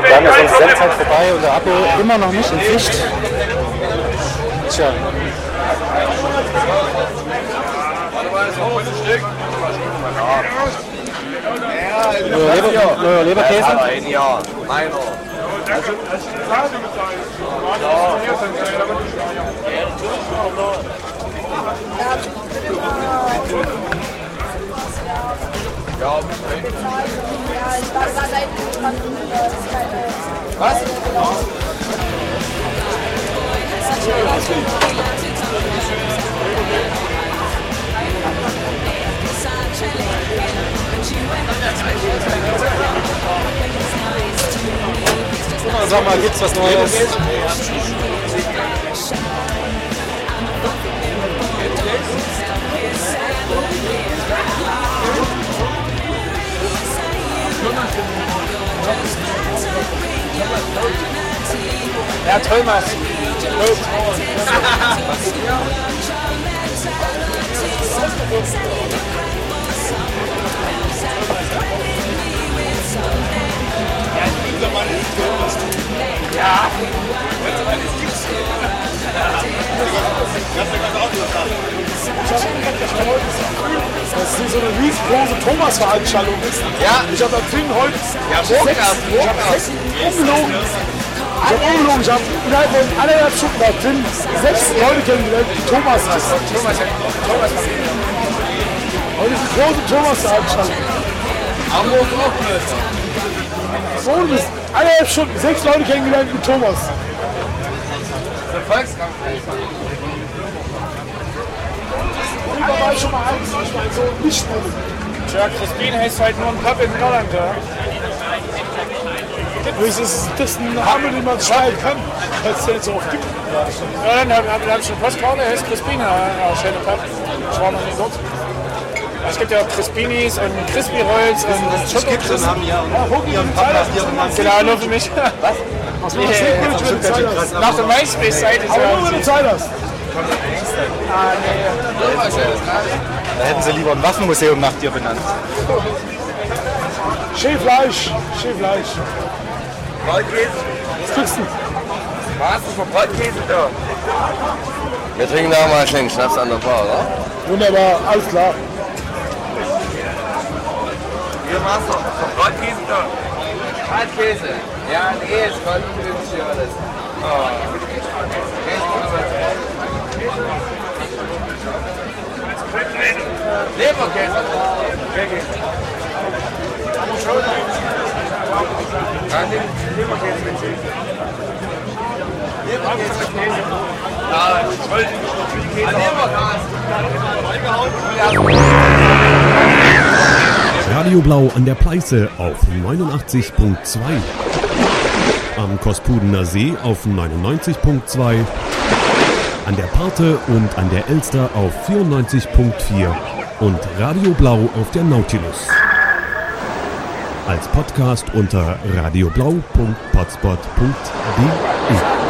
Dann ist unsere Sendzeit vorbei und der Abo immer noch nicht in Pflicht. Tja. Leberkäse? Ja, meiner. Was? Sag mal, gibt's was Neues? Ja, Thomas. Ja. Dass es so eine riesengroße Thomas-Veranstaltung ist. Ja. Ich habe am Film heute ungelogen. Ich habe innerhalb von 1,5 Stunden bei Film 6 Leute kennengelernt, die Thomas heißen. Heute ist eine große Thomas-Veranstaltung. Hamburg auch größer. So, du bist 1,5 Stunden, 6 Leute kennengelernt mit Thomas. Der Volkskampf. Da war ich schon mal eins, ich meine so nicht mehr. Tja, Crispin heißt halt nur ein Pub in Irland, ja. Das ist ein Name, den man schreiben kann, weil es den so oft gibt. Ja, dann hab ich eine Postkarte, heißt Crispin, ja, schöner Pub. Ich war noch nie dort. Es gibt ja auch Crispinis und Crispy Rolls und Schokokrispis haben ja ihren Papa hier genannt. genau, nur für mich. Was? Was war das nicht gut, wenn du Zeit hast? Nach der MySpace-Seite. Aber nur wenn du Zeit hast. Ah, nee. Da hätten sie lieber ein Waffenmuseum nach dir benannt. Schäfleisch. Bratkäse. Was kriegst du? Was ist für Bratkäse da? Wir trinken da mal einen kleinen Schnaps an der Bar, oder? Wunderbar, alles klar. Hier war's noch. Bratkäse da. Bratkäse. Ja, nee, ist voll ungünstig alles. Oh. Leberkäse. Leberkäse mit Käse. Ja, ich wollte Käse. Radio Blau an der Pleiße auf 89.2. Am Kospudener See auf 99.2. An der Parthe und an der Elster auf 94.4 und Radio Blau auf der Nautilus. Als Podcast unter radioblau.potspot.de.